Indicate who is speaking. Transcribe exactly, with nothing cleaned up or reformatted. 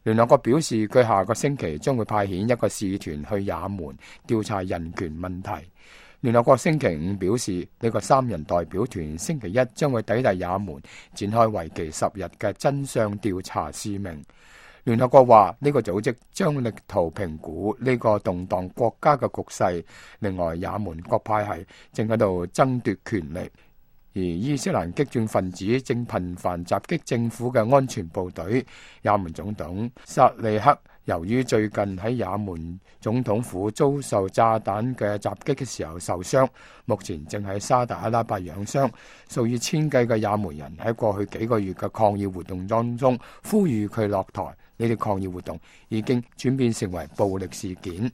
Speaker 1: 聯合國表示，佢下個星期將會派遣一個使團去也門調查人權問題。聯合國星期五表示，呢個三人代表團星期一將會抵達也門，展開為期十日嘅真相調查使命。聯合國話，呢個組織將力圖評估呢個動盪國家嘅局勢。另外，也門各派系正喺度爭奪權力，而伊斯蘭激進分子正頻繁襲擊政府嘅安全部隊。也門總統薩利克由於最近喺也門總統府遭受炸彈嘅襲擊嘅時候受傷，目前正喺沙特阿拉伯養傷。數以千計嘅也門人喺過去幾個月嘅抗議活動當中呼籲佢落台。呢啲抗議活動已經轉變成為暴力事件。